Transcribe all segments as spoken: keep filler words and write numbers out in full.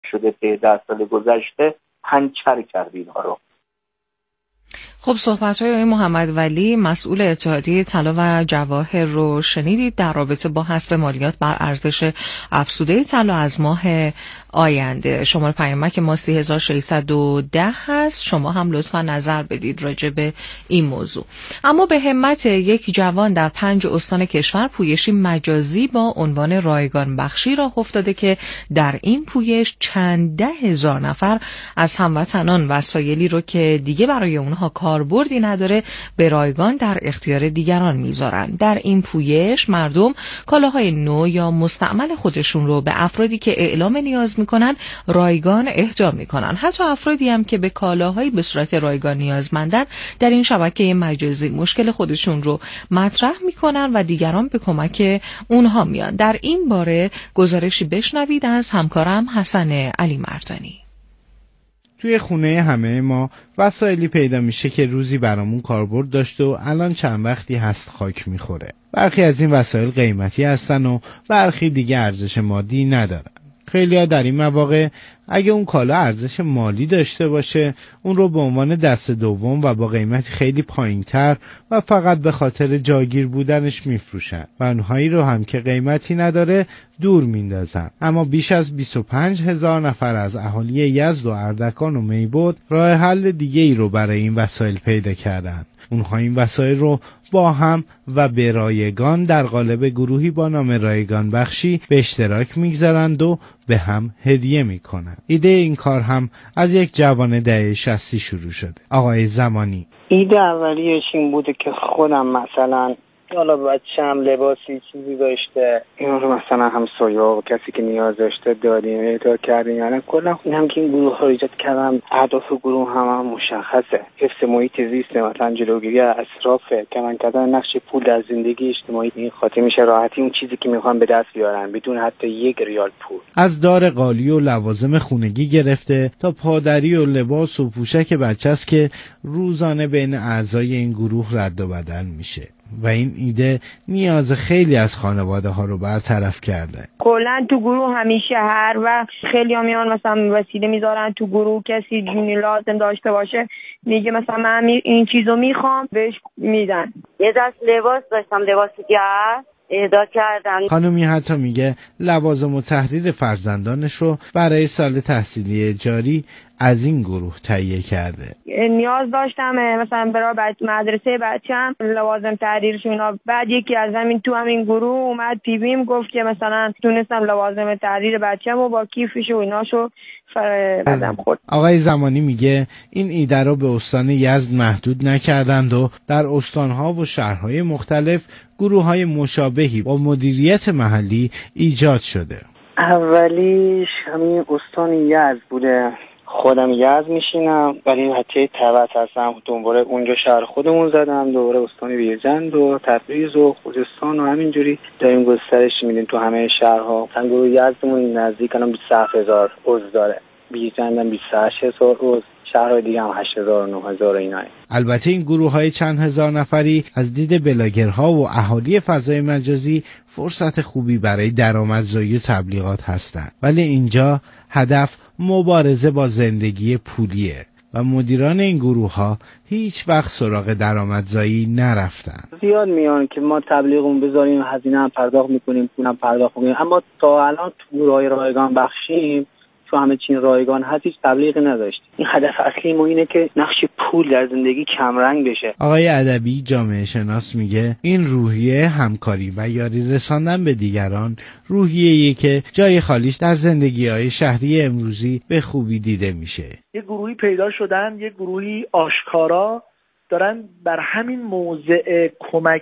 شده طی ده سال گذشته پنچر کرد اینها رو. خب صحبت‌های آقای محمد ولی مسئول اتحادیه طلا و جواهر رو شنیدید در رابطه با حذف مالیات بر ارزش افزوده طلا از ماه آینده. شماره پیامک ما سه هزار و ششصد و ده هست. شما هم لطفا نظر بدید راجع به این موضوع. اما به همت یک جوان در پنج استان کشور پویشی مجازی با عنوان رایگان بخشی راه افتاده که در این پویش چند ده هزار نفر از هموطنان وسایلی رو که دیگه برای اونها کاربردی نداره به رایگان در اختیار دیگران میذارن. در این پویش مردم کالاهای نو یا مستعمل خودشون رو به افرادی که اعلام نیاز میکنن رایگان اهدا میکنن. حتی افرادی هم که به کالاهایی به صورت رایگان نیازمندن در این شبکه مجازی مشکل خودشون رو مطرح میکنن و دیگران به کمک اونها میان. در این باره گزارشی بشنوید از همکارم حسن علی مردانی. توی خونه همه ما وسایلی پیدا میشه که روزی برامون کاربرد داشته و الان چند وقتی هست خاک میخوره. برخی از این وسایل قیمتی هستن و برخی دیگه ارزش مادی ندارن. خیلی‌ها در این مواقع اگه اون کالا ارزش مالی داشته باشه اون رو به عنوان دست دوم و با قیمتی خیلی پایین‌تر و فقط به خاطر جاگیر بودنش میفروشن و اونهایی رو هم که قیمتی نداره دور میندازن. اما بیش از بیست و پنج هزار نفر از اهالی یزد و اردکان و میبود راه حل دیگه ای رو برای این وسایل پیدا کردن. اونها این وسایل رو با هم و به رایگان در قالب گروهی با نام رایگان بخشی به اشتراک میگذارند و به هم هدیه میکنن. ایده این کار هم از یک جوان دهه شصت شروع شده. آقای زمانی: ایده اولیش این بوده که خودم مثلا حالا بچه‌م لباسی چیزی داشته اینا رو مثلا همسایه و کسی که نیاز داشته دادیم اهدا کردیم. یعنی کلا اینم که این گروه ها ایجاد کردم. اهداف گروه هم, هم مشخصه: حفظ محیط زیست، مثلا جلوگیری از اسراف، کمتر کردن نقش پول در زندگی اجتماعی. این خاطر میشه راحتی اون چیزی که میخوان به دست بیارن بدون حتی یک ریال پول. از دار قالی و لوازم خونگی گرفته تا پادری و لباس و پوشک بچه‌ست که روزانه بین اعضای این گروه رد و بدل میشه و این ایده نیاز خیلی از خانواده ها رو برطرف کرده. کلا تو گروه همیشه هر وقت خیلی ها میان مثلا وسیله میذارن تو گروه، کسی جونی لازم داشته باشه میگه مثلا من این چیزو میخوام، بهش میدن. یه دست لباس داشتم، لباس گرم اهدا کردم. خانومی حتی میگه لوازم و تحریر فرزندانش رو برای سال تحصیلی جاری از این گروه تهیه کرده. نیاز داشتم مثلا برای بچه مدرسه بچه‌م لوازم تحریرشون. بعد یکی از همین تو همین گروه اومد پیویم گفت که مثلا تونستم لوازم تحریر بچه‌مو با کیفش و ایناشو فرادم خورد. آقای زمانی میگه این ایده رو به استان یزد محدود نکردند و در استانها و شهرهای مختلف گروه‌های مشابهی با مدیریت محلی ایجاد شده. اولیش همین استان یزد بوده. خودم یزد میشینم ولی حتی تبت هستم. دوباره اونجا شهر خودمون زدم، دوباره استان بیرجند و تبریز و خوزستان و همینجوری داریم گسترش میدیم تو همه شهرها. مثلا گروه یزدمون نزدیک الان بیست و هفت هزار عضو داره، بیرجند هم بیست و هشت هزار عضو، شهرهای دیگه هم هشت هزار و نه هزار اینای. البته این گروه های چند هزار نفری از دید بلاگرها و اهالی فضای مجازی فرصت خوبی برای درآمدزایی و تبلیغات هستند، ولی اینجا هدف مبارزه با زندگی پولیه و مدیران این گروه ها هیچ وقت سراغ درآمدزایی نرفتن. زیاد میان که ما تبلیغمون بذاریم، هزینه هم پرداخت میکنیم، پولم پرداخت میکنیم، اما تا الان تو گروه های رایگان بخشیم تو همه چین رایگان هست هیچ تبلیغی نداشت. این هدف اصلی ما اینه که نقش پول در زندگی کمرنگ بشه. آقای ادبی جامعه شناس میگه این روحیه همکاری و یاری رساندن به دیگران روحیه‌ای که جای خالیش در زندگی‌های شهری امروزی به خوبی دیده میشه. یه گروهی پیدا شدن، یه گروهی آشکارا دارن بر همین موضع کمک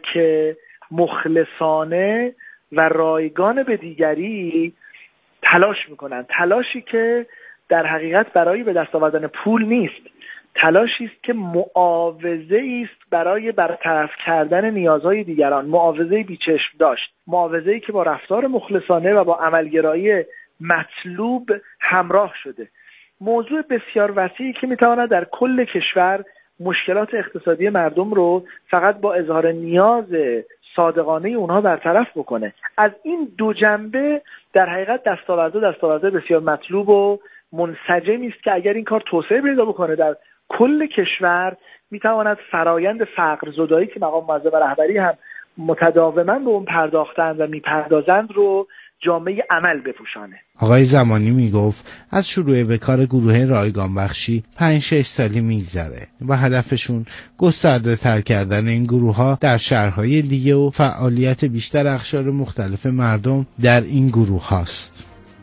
مخلصانه و رایگان به دیگری تلاش میکنن. تلاشی که در حقیقت برای به دست آوردن پول نیست، تلاشی است که معاوضه‌ای است برای برطرف کردن نیازهای دیگران، معاوضه‌ای بیچشم داشت، معاوضه‌ای که با رفتار مخلصانه و با عملگرایی مطلوب همراه شده. موضوع بسیار وسیعی که میتواند در کل کشور مشکلات اقتصادی مردم رو فقط با اظهار نیاز صادقانه اونها برطرف بکنه. از این دو جنبه در حقیقت دستاوردها دستاوردهای بسیار مطلوب و منسجمی است که اگر این کار توسعه پیدا بکنه در کل کشور میتواند فرایند فقر زدایی که مقام معظم رهبری هم متداوما به اون پرداختند و میپردازند رو جامعه عمل بپوشانه. آقای زمانی میگفت از شروع به کار گروه رایگان بخشی پنج شش سالی میگذره و هدفشون گسترده تر کردن این گروه ها در شهرهای دیگه و فعالیت بیشتر اقشار مختلف مردم در این گروه هاست.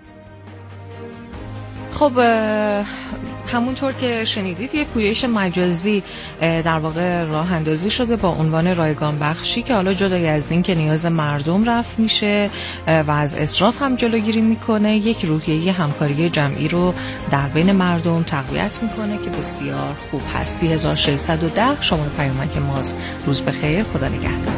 خب همونطور که شنیدید یک پویش مجازی در واقع راه اندازی شده با عنوان رایگان بخشی که حالا جدای از این که نیاز مردم رفع میشه و از اسراف هم جلوگیری میکنه، یک روحیه همکاری جمعی رو در بین مردم تقویت میکنه که بسیار خوب هست. سه هزار و ششصد و ده شماره پیامک ماست. روز بخیر، خدا نگهدار.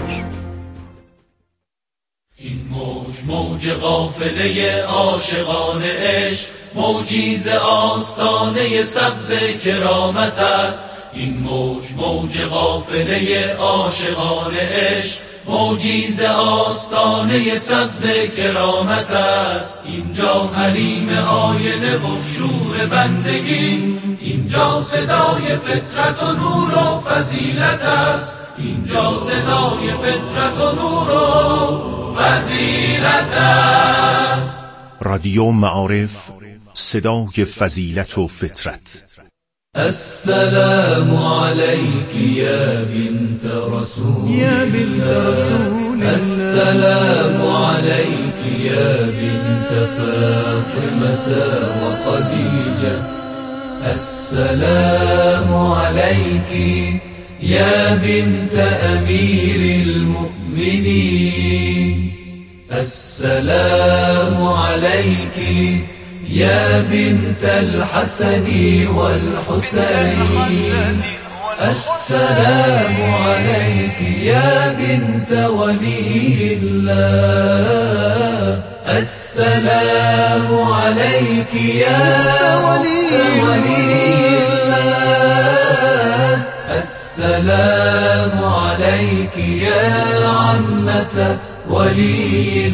این موج موج قافله عاشقان عشق، موجی ز آستانه سبز کرامت است. این موج موج قافله عاشقان عشق، موجی ز آستانه سبز کرامت است. اینجا حریم آینه و شور بندگی، اینجا صدای فطرت و نور و فضیلت است. اینجا صدای فطرت و نور و فضیلت است. رادیو معارف، صدای فضیلت و فطرت. السلام عليك يا بنت رسول يا بنت رسول السلام عليك يا بنت فاطمة وخديجة السلام عليك يا بنت أمير المؤمنين السلام عليك يا بنت الحسن والحسين السلام عليك يا بنت ولي الله السلام عليك يا ولي الله السلام عليك يا عمة ولي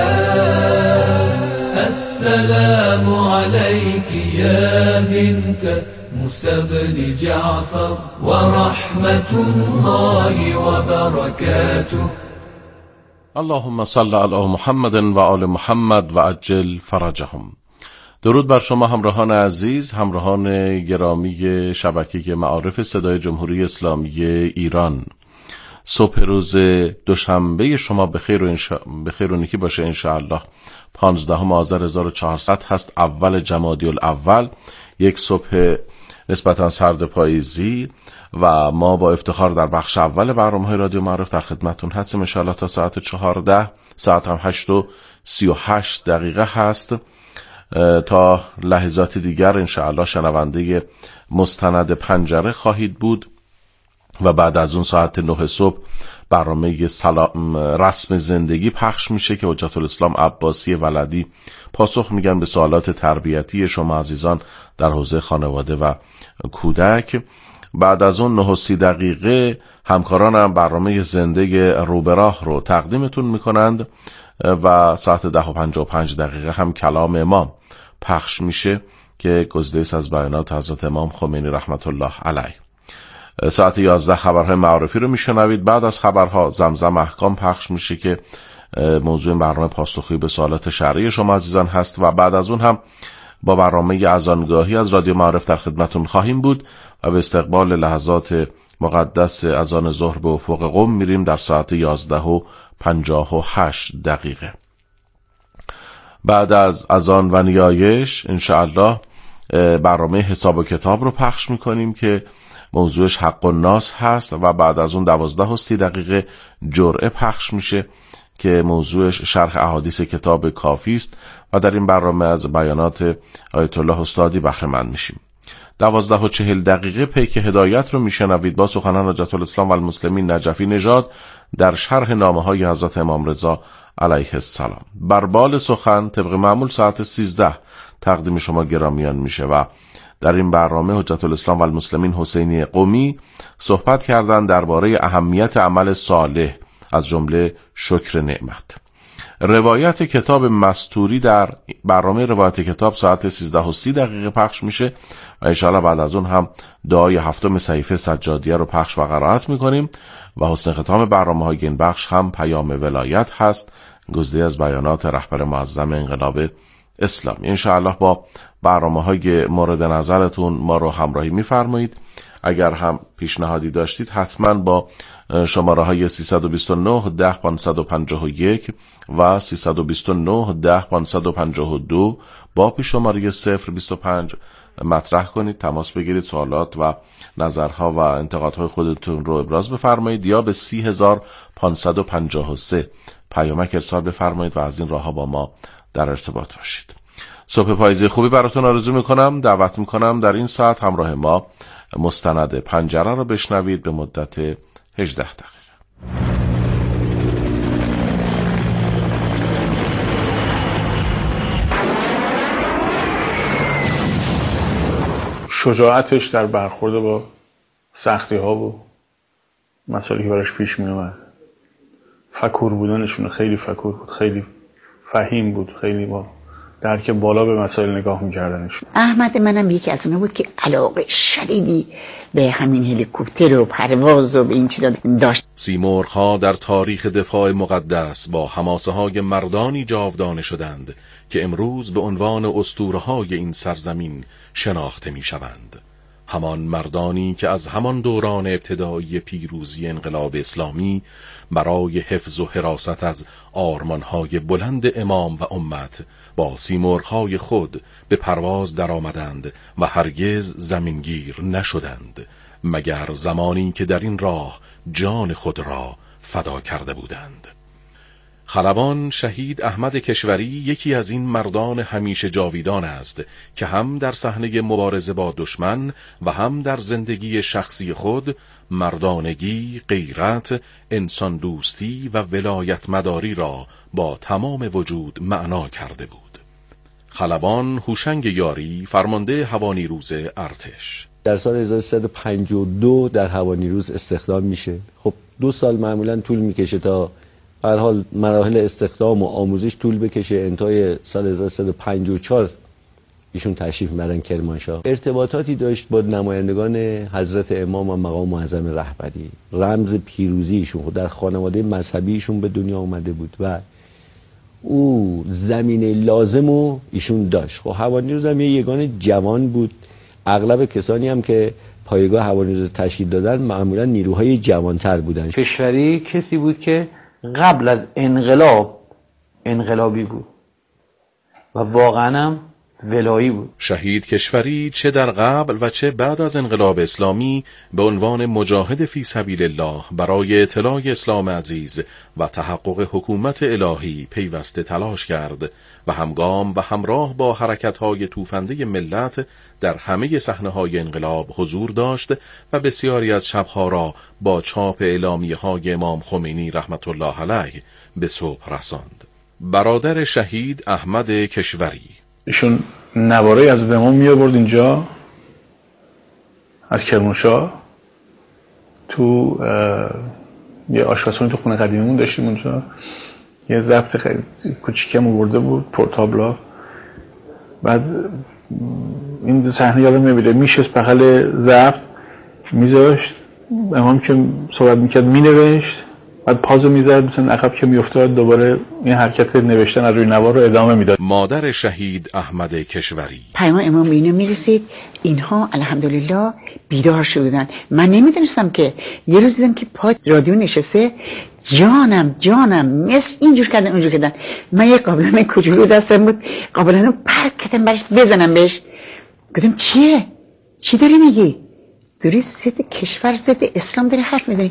الله السلام عليك يا بنت موسى بن جعفر ورحمة الله وبركاته. اللهم صل على محمد و آل محمد و عجل فرجهم. درود بر شما همراهان عزیز، همراهان گرامی شبکه معارف صدای جمهوری اسلامی ایران. صبح روز دوشنبه شما بخیر و انشا... بخیر و نیکی باشه انشاءالله. پانزدهم آذر هزار و چهارصد هست، اول جمادی الاول، یک صبح نسبتا سرد پاییزی و ما با افتخار در بخش اول برنامه‌های رادیو معارف در خدمتتون هستیم انشاءالله تا ساعت چهارده. ساعت هم هشت و سی و هشت دقیقه هست. تا لحظات دیگر انشاءالله شنونده مستند پنجره خواهید بود و بعد از اون ساعت نه صبح برنامه سلام رسم زندگی پخش میشه که حجت الاسلام عباسی ولدی پاسخ میگن به سوالات تربیتی شما عزیزان در حوزه خانواده و کودک. بعد از اون نه و سی دقیقه همکارانم برنامه زنده روبراه رو تقدیمتون میکنند و ساعت ده و پنجاه و پنج دقیقه هم کلام امام پخش میشه که گزیده از بیانات حضرت امام خمینی رحمت الله علیه. ساعت یازده خبرهای معارفی رو میشنوید. بعد از خبرها زمزم احکام پخش میشه که موضوع برنامه پاسخگویی به سوالات شرعی شما عزیزان هست و بعد از اون هم با برنامه اذانگاهی از رادیو معارف در خدمتون خواهیم بود و به استقبال لحظات مقدس اذان ظهر به افق قم میریم در ساعت یازده و پنجاه و هشت دقیقه. بعد از اذان و نیایش انشاءالله برنامه حساب و کتاب رو پخش میکنیم که موضوعش حق الناس هست و بعد از اون دوازده و سی دقیقه جرعه پخش میشه که موضوعش شرح احادیث کتاب کافی است و در این برنامه از بیانات آیت الله استادی بهره مند میشیم. دوازده و چهل دقیقه پیک هدایت رو میشنوید با سخنان حجت الاسلام و المسلمین نجفی نژاد در شرح نامه های حضرت امام رضا علیه السلام. بر بال سخن طبق معمول ساعت سیزده تقدیم شما گرامیان میشه و در این برنامه حجت الاسلام و المسلمین حسینی قمی صحبت کردن درباره اهمیت عمل صالح از جمله شکر نعمت. روایت کتاب مستوری در برنامه روایت کتاب ساعت سیزده و سی دقیقه پخش میشه و انشاءالله بعد از اون هم دعای هفتم صحیفه سجادیه رو پخش و قرائت میکنیم و حسن ختام برنامه های این بخش هم پیام ولایت هست، گزیده از بیانات رهبر معظم انقلاب اسلامی. انشاءالله با برنامه های مورد نظرتون ما رو همراهی میفرمایید. اگر هم پیشنهادی داشتید حتما با شماره های سیصد و بیست و نه ده پانصد و پنجاه و یک و سیصد و بیست و نه ده پانصد و پنجاه و دو با پیش شماره صفر بیست و پنج مطرح کنید، تماس بگیرید، سوالات و نظرها و انتقادهای خودتون رو ابراز بفرمایید یا به سی هزار پانصد و پنجاه و سه پیامک ارسال بفرمایید و از این راهها با ما در ارتباط باشید. صبح پاییزی خوبی براتون آرزو میکنم. دعوت میکنم در این ساعت همراه ما مستند پنجره رو بشنوید به مدت هجده دقیقه. شجاعتش در برخورد با سختی ها و مسائلی که براش پیش می اومد، فکور بودنشون، خیلی فکور بود، خیلی فهیم بود، خیلی با درک بالا به مسائل نگاه می‌کردنشون. احمد منم یکی از اونها بود که علاقه شدیدی به همین هلیکوپتر و پرواز و به این چیزا داشت. سیمرغ‌ها در تاریخ دفاع مقدس با حماسه‌های مردانی جاودانه شدند که امروز به عنوان اسطوره‌های این سرزمین شناخته می‌شوند. همان مردانی که از همان دوران ابتدایی پیروزی انقلاب اسلامی برای حفظ و حراست از آرمانهای بلند امام و امت با سیمرغ‌های خود به پرواز درآمدند و هرگز زمینگیر نشدند مگر زمانی که در این راه جان خود را فدا کرده بودند. خلبان شهید احمد کشوری یکی از این مردان همیشه جاویدان است که هم در صحنه مبارزه با دشمن و هم در زندگی شخصی خود مردانگی، غیرت، انسان دوستی و ولایت مداری را با تمام وجود معنا کرده بود. خلبان هوشنگ یاری فرمانده هوانیروز ارتش در سال هزار و سیصد و پنجاه و دو در هوانیروز استخدام میشه. خب دو سال معمولا طول میکشه تا به هر حال مراحل استخدام و آموزش طول بکشه. انتهای سال هزار و سیصد و پنجاه و چهار ایشون تشریف میبرن کرمانشاه. ارتباطاتی داشت با نمایندگان حضرت امام و مقام معظم رهبری، رمز پیروزی ایشون خود در خانواده مذهبی ایشون به دنیا اومده بود و او زمینه لازم رو ایشون داشت. خب هوانیروز هم یه یگان جوان بود. اغلب کسانی هم که پایگاه هوانیروز تشکیل دادن معمولا نیروهای جوانتر بودن. کشوری کسی بود که قبل از انقلاب انقلابی بود و واقعا هم ولایی بود. شهید کشوری چه در قبل و چه بعد از انقلاب اسلامی به عنوان مجاهد فی سبیل الله برای اطلاع اسلام عزیز و تحقق حکومت الهی پیوسته تلاش کرد و همگام و همراه با حرکت‌های توفنده ملت در همه صحنه‌های انقلاب حضور داشت و بسیاری از شب‌ها را با چاپ اعلامیه‌های امام خمینی رحمت الله علیه به صبح رساند. برادر شهید احمد کشوری ایشون نواره از امام می آورد اینجا از کرمانشاه، تو یه آشپزخونه تو خونه قدیمیمون داشتیم اونجا، یه ضبط کوچیکم آورده بود پورتابلا. بعد این صحنه یادم نمیره، میشست بغل ضبط میذاشت امام که صحبت میکرد مینوشت، بعد پازو میزد مثلا عقب که میافتاد دوباره این حرکت نوشتن از روی نوار رو ادامه میداد. مادر شهید احمد کشوری پیام امام اینو میرسید، اینها الحمدلله بیدار شدن. من نمیدونستم که یه روز دیدم که پای رادیو نشسته، جانم جانم مثل اینجور کردن اونجور کردن. من یه قابلمه کوچولو دستم بود، قابلمه پرک کردم برش بزنم بهش. گفتم چیه؟ چی داری میگی؟ داری ضد کشور ضد اسلام داری حرف میزنی؟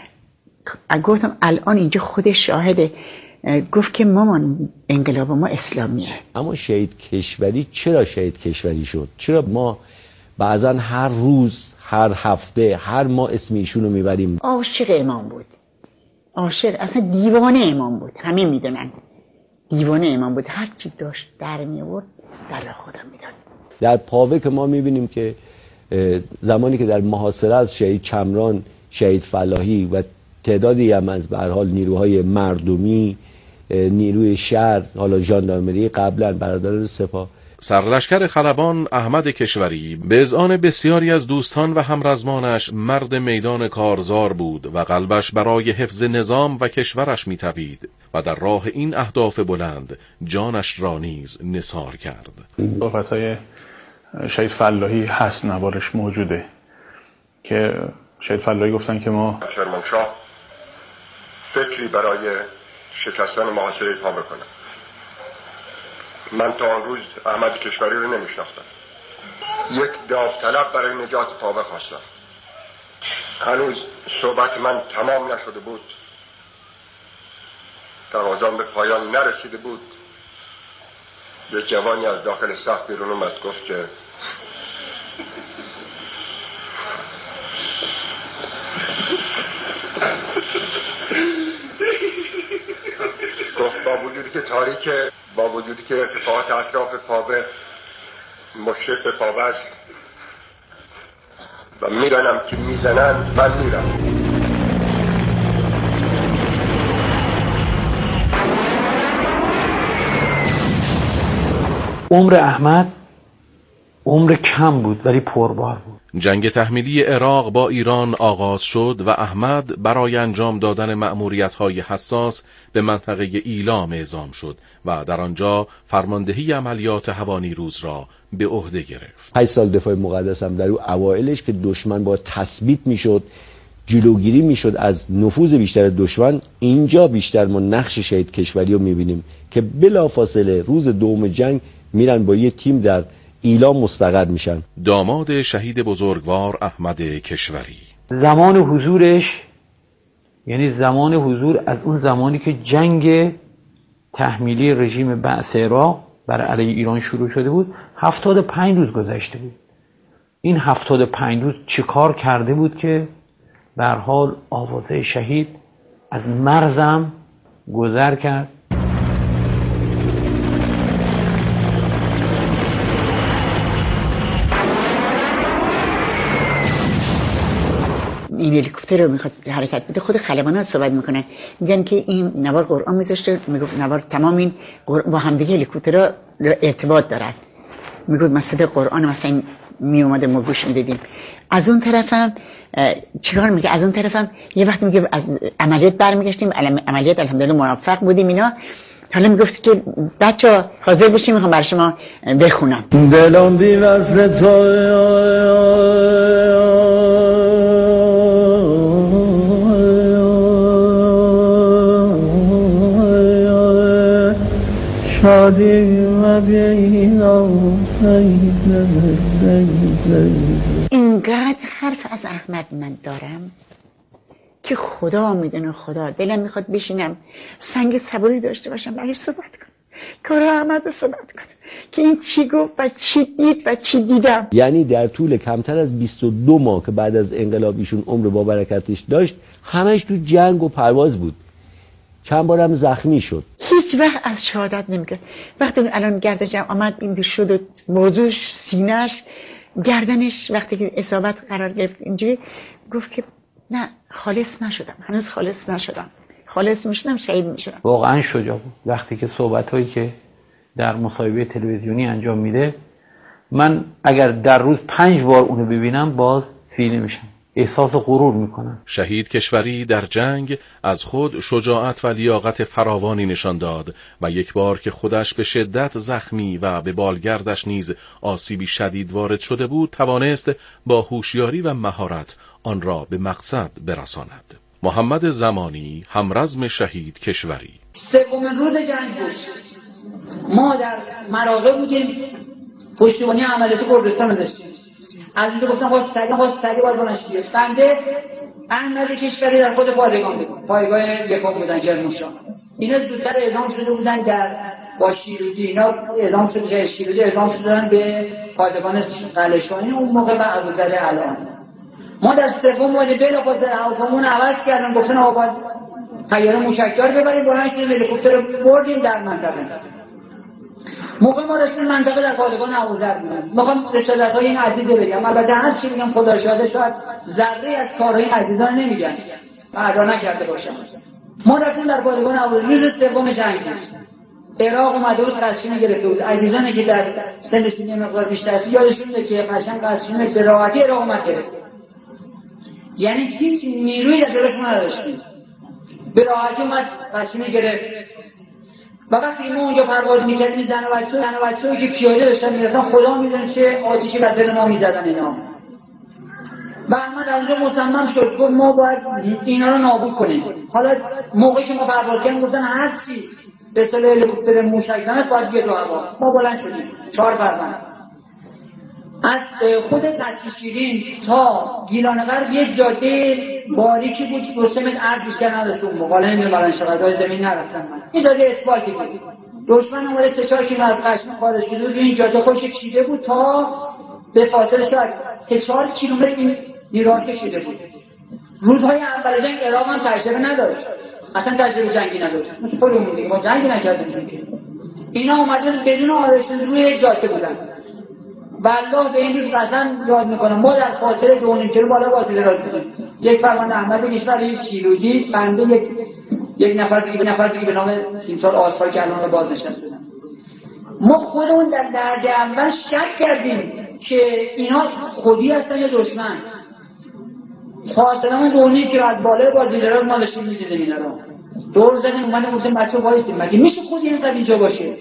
گفتم الان اینجا خودش شاهده. گفت که مامان انقلاب ما اسلامیه. اما شهید کشوری چرا شهید کشوری شد؟ چرا ما بعضا هر روز، هر هفته، هر ماه اسم ایشون رو میبریم؟ عاشق امام بود، عاشق، اصلا دیوانه امام بود. همین میدونن دیوانه امام بود. هر چی داشت در میورد در خودم میداد. در پاوه که ما میبینیم که زمانی که در محاصره از شهید چمران، شهید فلاحی و تعدادی هم از به هر حال نیروهای مردمی، نیروی شهر، حالا ژاندارمری، قبلا برادران سپاه. سرلشکر خلبان احمد کشوری به اذعان بسیاری از دوستان و همرزمانش مرد میدان کارزار بود و قلبش برای حفظ نظام و کشورش می‌تپید و در راه این اهداف بلند جانش را نیز نثار کرد. صحبت‌های شهید فلاحی هست، نوارش موجوده که شهید فلاحی گفتن که ما کرمانشاه فکری برای شکستن محاصره پا بکنه. من تا آن روز احمد کشوری رو نمیشناختم. یک داوطلب برای نجات پاوه خواستم. هنوز صحبت من تمام نشده بود، تقاضام به پایان نرسیده بود، یک جوانی از داخل صف بیرون اومد گفت که گفت با وجودی که تاریک، با وجودی که ارتفاعات اطراف پاوه مشرف به پاوه است و میدانم که میزنن، من میرم. عمر احمد عمر کم بود ولی پربار بود. جنگ تحمیلی عراق با ایران آغاز شد و احمد برای انجام دادن مأموریت‌های حساس به منطقه ایلام اعزام شد و در آنجا فرماندهی عملیات هوانیروز را به عهده گرفت. هشت سال دفاع مقدس هم در اون اوایلش که دشمن با تثبیت میشد، جلوگیری میشد از نفوذ بیشتر دشمن، اینجا بیشتر ما نقش شهید کشوری رو میبینیم که بلافاصله روز دوم جنگ میرن با یه تیم در ایلام مستقر میشن. داماد شهید بزرگوار احمد کشوری، زمان حضورش یعنی زمان حضور از اون زمانی که جنگ تحمیلی رژیم بعث عراق بر علیه ایران شروع شده بود هفتاد و پنج روز گذشته بود. این هفتاد و پنج روز چه کار کرده بود که به هر حال آوازه شهید از مرزم گذر کرد. این هلیکوپتر رو میخواد حرکت بده، خود خلبانات صحبت میکنن، میگن که این نوار قرآن میذاشته، میگفت نوار تمام این با همدیگه هلیکوپترها ارتباط دارن، میگفت مثلا قرآن مثلا میومده ما گوش میدادیم. از اون طرفم چیکار میگه؟ از اون طرفم یه وقت میگه از عملیات برمیگشتیم، عملیات الحمدلله موفق بودیم اینا. حالا میگفت که بچه‌ها حاضر بشین میخوام برای شما بخونم. دلم بی وصل تو شادی و بیدام اینقدر حرف از احمد من دارم که خدا میدونه، خدا دلم میخواد بشینم سنگ صبوری داشته باشم برای صحبت کنم، کار احمد رو صحبت کنم که این چی گفت و چی دید و چی دیدم. یعنی در طول کمتر از بیست و دو ماه که بعد از انقلاب ایشون عمر با برکتش داشت همش تو جنگ و پرواز بود، چند بارم زخمی شد، هیچ وقت از شهادت نمیگه. وقتی الان گردنش آمد این شد و موضوعش سینه‌اش گردنش وقتی که اصابت قرار گرفت اینجوری گفت که نه خالص نشدم، هنوز خالص نشدم، خالص میشدم شهید میشدم. واقعا شجاع بود. وقتی که صحبتایی که در مصاحبه تلویزیونی انجام میده، من اگر در روز پنج بار اونو ببینم باز سینه میشم، احساس غرور میکنم. شهید کشوری در جنگ از خود شجاعت و لیاقت فراوانی نشان داد و یک بار که خودش به شدت زخمی و به بالگردش نیز آسیبی شدید وارد شده بود توانست با هوشیاری و مهارت آن را به مقصد برساند. محمد زمانی، همرزم شهید کشوری. سومین روز جنگ بود، ما در مراغه بودیم، پشتیبانی عملیات کردستان داشتیم. از اینجا گفتم باز سریع باز سریع باید بلنش بیاد. بنده احمد کشوری در خود پادگان بود، پایگاه یکم بودن کرمانشاه. اینا زودتر اعدام شده بودن در با شیرودی، اینا اعدام شده که شیرودی اعدام شدن به پادگان قلعه‌شاهی اون موقع به ابوذر الان. ما در سوم مورد بلافاصله هواپیمامون عوض کردن، گفتن آقا باید طیاره موشکدار ببریم، بلند شدیم هلیکوپتر بردیم در منطقه. موقع ما رسیدیم منطقه در پادگان ابوذر بودن. میخوام رسالت‌های این عزیز بگم، البته هر چی میگم خدا شاهده، شاید ذره از کارهای این عزیزان نمیگن. ادا نکرده باشم. ما رفتیم در پادگان هوایی روز سوم جنگ بود. عراق اومده بود قسچین گرفته بود. عزیزانی که در سنشون یه مقدار بیشتر است یادشون میاد که قشنگ قسچین به راحتی عراق اومد گرفت. یعنی هیچ نیرویی در جلوش ما نداشتیم. به راحتی اومد قسچین گرفت. و وقتی ما اونجا پرواز میکردیم زن و بچه زن و بچه‌ای که پیاده داشتن میرفتن خدا میدونه چه آتیشی بر دل ما میزدن اینا. و احمد از اونجا مصمم شد گفت ما باید اینا رو نابود کنیم. حالا موقعی که ما پرواز کردیم گفتن هر چی به اصطلاح هلیکوپتر موشک زن است باید بیاد رو هوا. ما بلند شدیم چهار فروند از خود قصر شیرین تا گیلان غرب یه جاده باریکی بود دو سه متر عرض بیشتر نداشت. اون موقع نمیدونم الان چقدر زمین نرفتن من. این جاده اسفالتی بود. دشمن اومده سه چهار کیلومتر از قشم خارج شده بود. این جاده خودش چیده بود تا به فاصله شاید سه چهار کیلومتر این نیروهاش کشیده بود. رودهای اول جنگ عراق هم تجربه نداشت. اصلا تجربه جنگی نداشت. مثل خودمون دیگه ما جنگی نکردیم که. اینا اومدن بدون آرایشون روی جاده بودن. والله به این روز قسم یاد میکنم ما در فاصله دو و نیم کیلو بالا واسطه دراز بودیم. یک فرمان احمد کشوری شیرودی بنده یک یک نفر دیگه به نفر دیگه به نام تیمسار آسفال که الان باز نشسته بودن. ما خودمون در درجه اول شک کردیم که اینا خودی هستن یا دشمن. فاصله دو و نیم کیلو از بالای بازی دراز ما داشتیم می‌دیدیم اینا رو. دور زدیم اومدیم گفتیم بچه‌ها وایسید مگه میشه خودی اینقدر اینجا باشه؟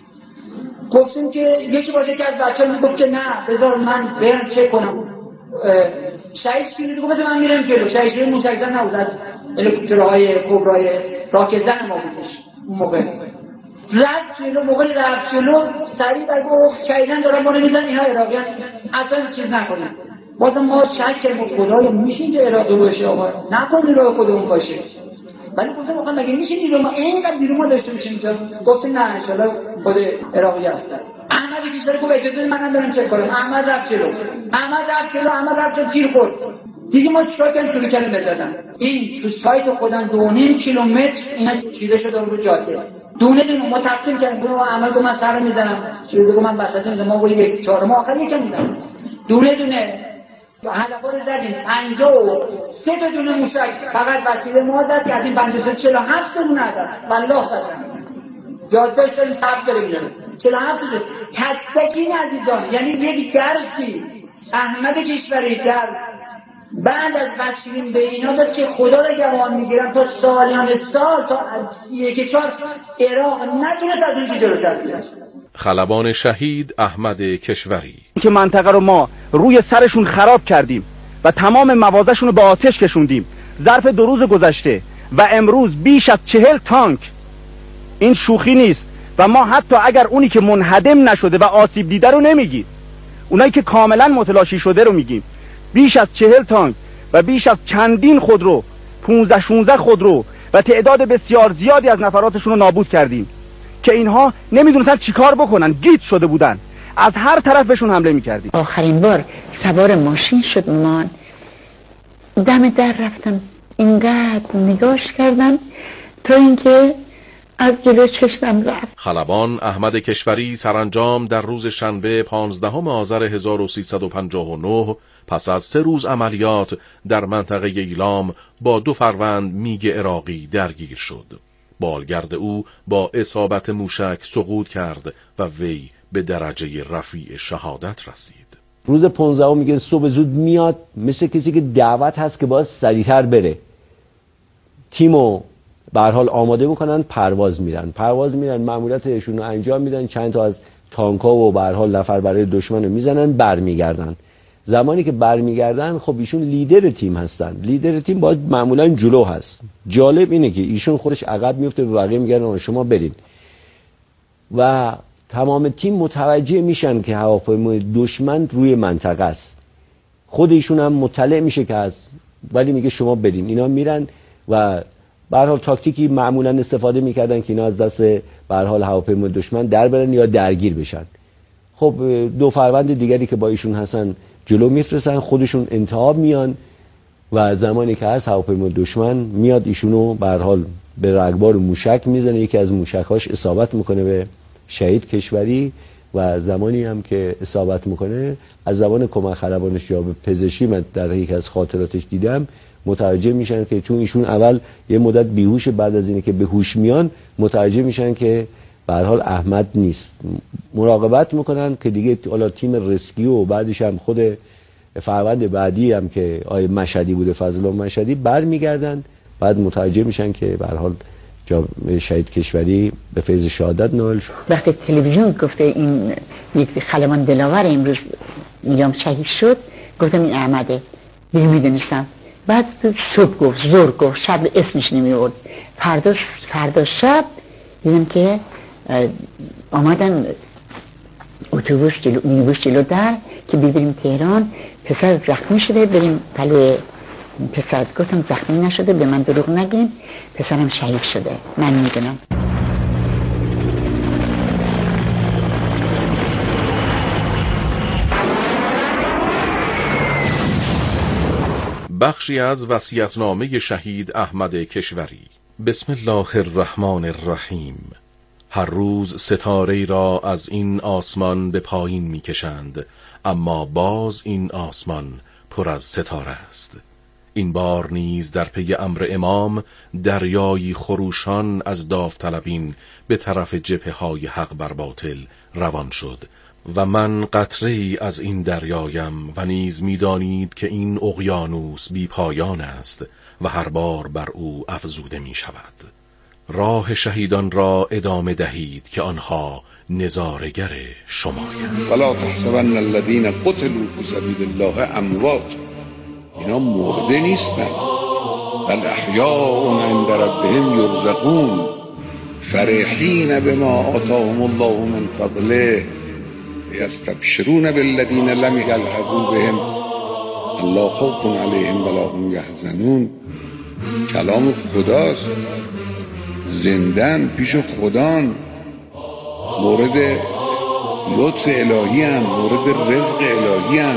گفتیم که یکی بازی که از بچه‌ها میگفت که نه بذار من برم چک کنم. شهید شیرودی گفت من میرم جلو. شهید شیرودی موشک زن نبود، از هلیکوپترهای کبرای راکت زن ما بودش اون موقع. رفت جلو، موقع رفت جلو سریع بر گفت شهیدان دارن ما نمیزن اینا عراقیان اصلا چیز نکنیم. بازم ما شک کردیم خدایا میشه اینجا اراده باشه آقا نکنیم راه خودمون باشه. ولی گفتم آقا مگه میشه نیرو ما اینقدر نیرو ما داشته باشیم اینجا؟ گفتیم نه ان شاء الله خود عراقی هست. احمد کشوری گفت اجازه منم برم چک کنم. احمد رفت جلو. احمد رفت جلو. احمد رفت جلو گیر خورد. دیگه ما چیکار کردیم؟ شروع کردیم بزدن. این تو سایت خودن دو و نیم کیلومتر اینا چیده شده رو جاده. دونه دونه ما تقسیم کردیم. گفتم احمد گفت من سر میزنم. شروع گفت من وسط میزنم. ما گفتیم یک چهارم آخر یکم میزنم. دونه دونه هدفا رو زدیم. پنجاه و سه تا دونه موشک فقط وسیله ما زد که از این پنجاه و سه چهل و هفت دونه عدد. والله قسم. یادداشت داریم ثبت داریم می‌ذاریم. چهل و هفت دونه. تک تک این عزیزان یعنی یک درسی احمد کشوری در بعد از بشرین به اینا داد که خدا را گواهی میگیرم تا سالیان سال تا یک چهار عراق نتونست از اون جلوتر بیاد. خلبان شهید احمد کشوری که منطقه رو ما روی سرشون خراب کردیم و تمام موازهشون رو به آتش کشوندیم ظرف دو روز گذشته و امروز بیش از چهل تانک. این شوخی نیست و ما حتی اگر اونی که منهدم نشده و آسیب دیده رو نمیگیم، اونایی که کاملا متلاشی شده رو میگیم. بیش از چهل تانک و بیش از چندین خودرو، پونزده شونزده خودرو و تعداد بسیار زیادی از نفراتشون رو نابود کردیم که اینها نمیدونستن چیکار بکنن، گیج شده بودن، از هر طرف بهشون حمله میکردیم. آخرین بار سوار ماشین شد من دم در رفتم اینقدر نگاش کردم تا اینکه از جلوی چشمم رفت. خلبان احمد کشوری سرانجام در روز شنبه پانزدهم آذر هزار و سیصد و پنجاه و نه پس از سه روز عملیات در منطقه ایلام با دو فروند میگ عراقی درگیر شد. بالگرد او با اصابت موشک سقوط کرد و وی به درجه رفیع شهادت رسید. روز پانزدهم میگه صبح زود میاد، مثل کسی که دعوت هست که باید سریعتر بره. تیمو به هر حال آماده میکنن، پرواز میرن پرواز میرن مأموریتشون رو انجام میدن، چند تا از تانک‌ها و به هر حال نفر برای دشمن رو میزنن، برمیگردن. زمانی که برمیگردن خب ایشون لیدر تیم هستن، لیدر تیم باید معمولا جلو هست. جالب اینه که ایشون خودش عقب میفته، به بقیه میگن شما برین و تمام تیم متوجه میشن که هواپیمای دشمن روی منطقه است. خود ایشون هم مطلع میشه که هست ولی میگه شما برین. اینا میرن و به هر حال تاکتیکی معمولا استفاده میکردن که اینا از دست به هر حال هواپیمای دشمن در برن یا درگیر بشن. خب دو فروند دیگری که با ایشون هستن جلو میفرستن، خودشون انتهاب میان و زمانی که هست هواپیمای دشمن میاد ایشونو به هر حال به رگبار موشک میزنه. یکی از موشکاش اصابت میکنه به شهید کشوری و زمانی هم که اصابت میکنه از زبان کمک خلبانش یا به پزشکی من در یکی از خاطراتش دیدم متوجه میشن که چون ایشون اول یه مدت بیهوش، بعد از اینه که به هوش میان متوجه میشن که به هر حال احمد نیست. مراقبت میکنن که دیگه حالا تیم رسکیو و بعدش هم خود فروند بعدی هم که آیه مشهدی بوده، فضل مشهدی، برمیگردن، بعد متوجه میشن که به هر حال شهید کشوری به فیض شهادت نائل شد. وقتی تلویزیون گفته این یک خلبان دلاور امروز میام شهید شد، گفتم این احمده، دیگه میدونستم. بعد صبح گفت، زور گفت، شب اسمش نمیورد. فردا فردا شب دیدم که آمدن اتوبوس جلو مینیبوس جلو در که بریم تهران، پسر زخمی شده، بریم پلو پسر. گفتم زخمی نشده، به من دروغ نگین، پسرم شهید شده، من میدونم. بخشی از وصیت‌نامه شهید احمد کشوری. بسم الله الرحمن الرحیم. هر روز ستاره‌ای را از این آسمان به پایین می‌کشند، اما باز این آسمان پر از ستاره است. این بار نیز در پی امر امام دریایی خروشان از داوطلبین به طرف جبهه‌های حق بر باطل روان شد و من قطره‌ای از این دریایم و نیز می‌دانید که این اقیانوس بی پایان است و هر بار بر او افزوده می شود. راه شهیدان را ادامه دهید که آنها نظارگر شمایند. ولا تحسبن الذين قتلوا في سبيل الله اموات. اینا مرده نیستن، بل احیاء عند ربهم یرزقون فرحین بما آتاهم الله من فضله یستبشرون بالذین لم یلحقوا بهم الله خوف علیهم ولا هم یحزنون. کلام خداست، زندن پیش خدان، مورد لطف الهی هن، مورد رزق الهی هن،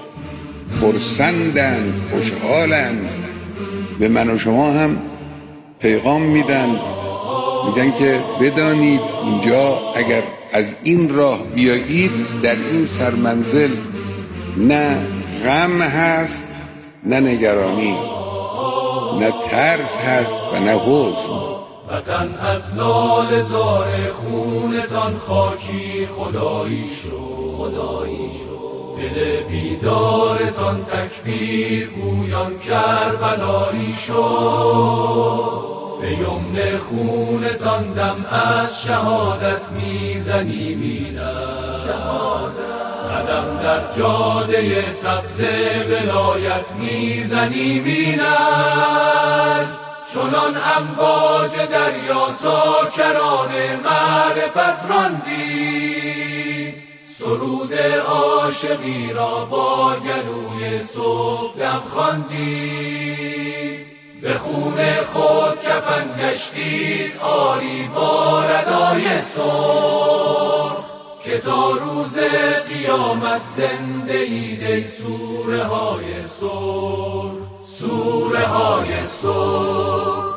خرسندن، خوشحالن. به من و شما هم پیغام میدن، میگن که بدانید اینجا اگر از این راه بیایید در این سرمنزل نه غم هست نه نگرانی، نه ترس هست و نه حزن. وطن از لاله زار خونتان خاکی خدایی شد، خدایی شد. دل بیدارتان تکبیر گویان کربلایی شد. به یمن خونتان دم از شهادت میزنی مینم، شهادت. قدم در جاده سبز ولایت میزنی مینم. چنان امواج دریا تا کران معرفت راندی. سرود عاشقی را با گلوی صبح دم خواندی. به خون خود کفن گشتید آری با ردای سرخ. که تا روز قیامت زنده اید ای سوره های سرخ، سوره های سرخ.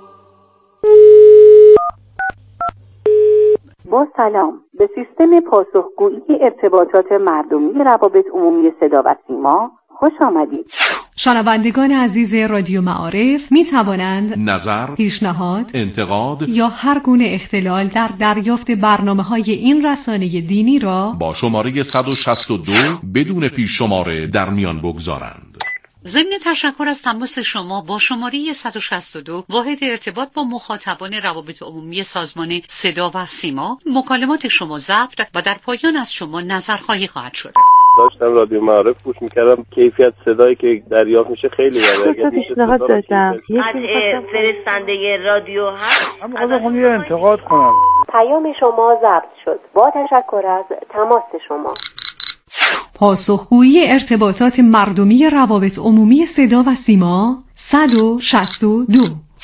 با سلام، به سیستم پاسخگویی ارتباطات مردمی روابط عمومی صدا و سیما خوش آمدید. شنوندگان عزیز رادیو معارف می توانند نظر، پیشنهاد، انتقاد یا هر گونه اختلال در دریافت برنامه‌های این رسانه دینی را با شماره صد و شصت و دو بدون پیش شماره در میان بگذارند. ضمن تشکر از تماس شما با شماره صد و شصت و دو واحد ارتباط با مخاطبان روابط عمومی سازمان صدا و سیما، مکالمات شما ضبط و در پایان از شما نظرخواهی خواهد شد. داشتم رادیو معارف گوش میکردم، کیفیت صدایی که دریافت میشه خیلی بالاست. اگه پیشنهاد دادم از فرستنده رادیو هست، من می‌خواستم یه انتقاد کنم. پیام شما ضبط شد. با تشکر از تماس شما. پاسخگویی ارتباطات مردمی روابط عمومی صدا و سیما صد و شصت و دو.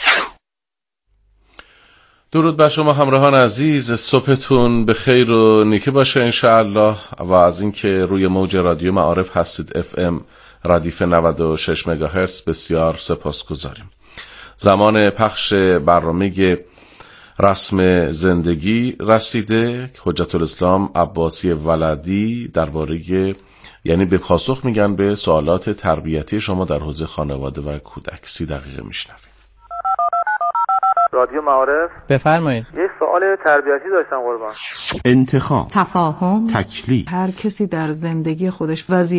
درود بر شما همراهان عزیز، صبحتون به خیر و نیکی باشه انشاءالله. و از اینکه روی موج رادیو معارف هستید اف ام ردیف نود و شش مگاهرتز بسیار سپاسگزاریم. زمان پخش برنامه رسم زندگی رسیده. حجت الاسلام عباسی ولدی درباره، یعنی به پاسخ میگن به سوالات تربیتی شما در حوزه خانواده و کودک. سی دقیقه میشنویم. رادیو معارف، بفرمایید. یه سوال تربیتی داشتم قربان. انتخاب، تفاهم، تکلیف. هر کسی در زندگی خودش وظیفه